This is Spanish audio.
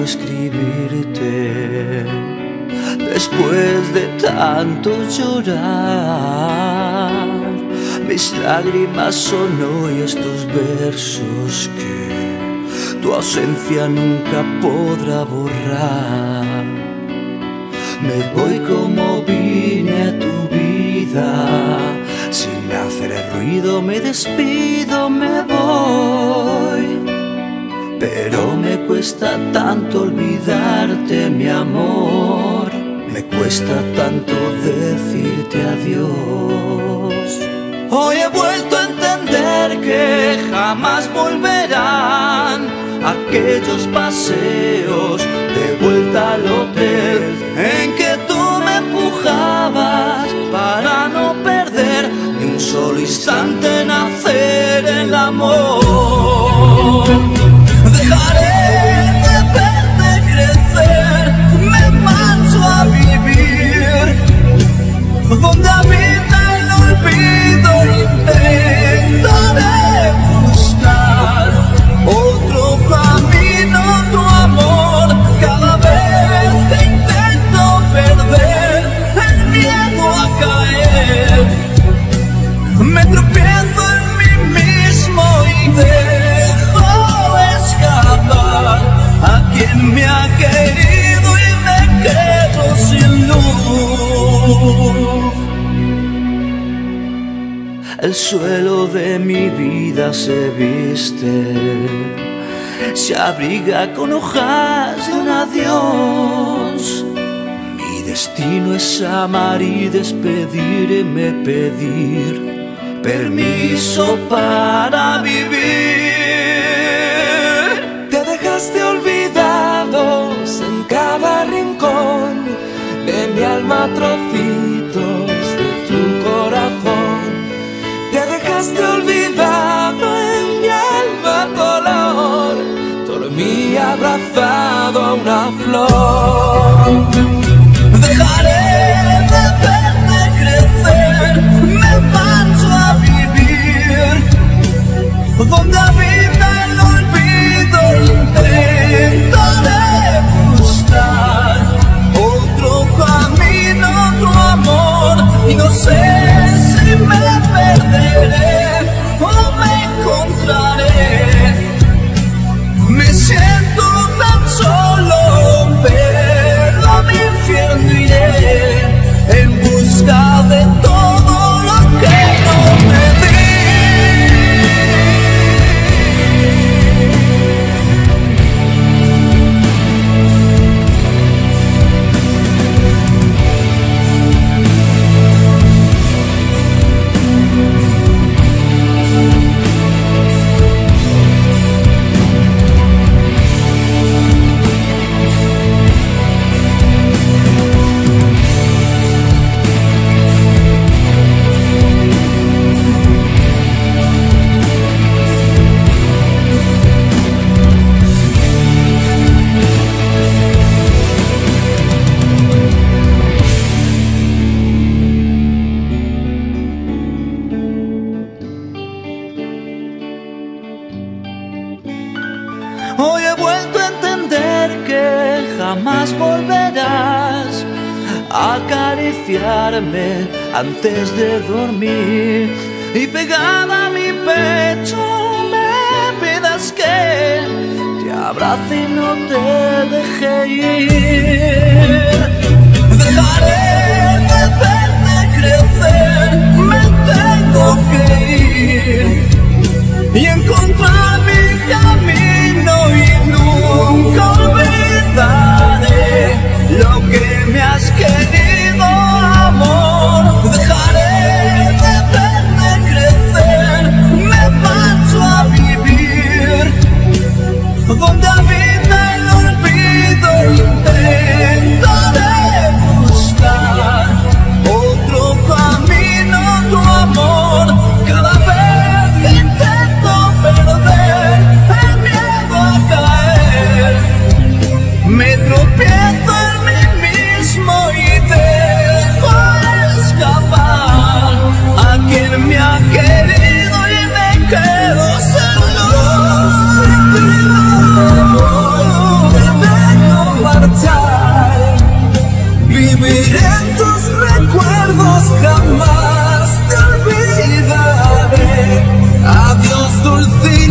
escribirte después de tanto llorar. Mis lágrimas son hoy estos versos que tu ausencia nunca podrá borrar. Me voy como vine a tu vida, sin hacer ruido me despido, me voy. Pero me cuesta tanto olvidarte, mi amor, me cuesta tanto decirte adiós. Hoy he vuelto a entender que jamás volverán aquellos paseos de vuelta al hotel en que tú me empujabas para no perder ni un solo instante en hacer el amor. Dejaré de verte crecer, me marcho a vivir donde habita el olvido. Intentaré buscar otro camino, tu amor. Cada vez que intento perder el miedo a caer, me tropiezo en mí mismo y dejo escapar a quien me ha querido y me quedo sin luz. El suelo de mi vida se viste, se abriga con hojas de un adiós. Mi destino es amar y despedirme, pedir permiso para vivir. Te dejaste olvidados en cada rincón de mi alma, trocitos de tu corazón. Te dejaste olvidado en mi alma color, dormía abrazado a una flor. Dejaré de verte crecer, me marcho a vivir donde habita el olvido. Intentaré buscar otro camino, tu amor, y no sé si me perderé o me encontraré. Me siento tan solo, pero a mi infierno iré en busca de todo lo que no me di. Hoy he vuelto a entender que jamás volverás a acariciarme antes de dormir y pegada a mi pecho me pidas que te abrace y no te deje ir. Dejaré de verte crecer, me tengo que ir y encontrar mi camino, y nunca olvidaré lo que me has querido, amor. Dejaré de verte crecer, me marcho a vivir donde habita el olvido. Intentaré buscar jamás te olvidaré. Adiós, dulce.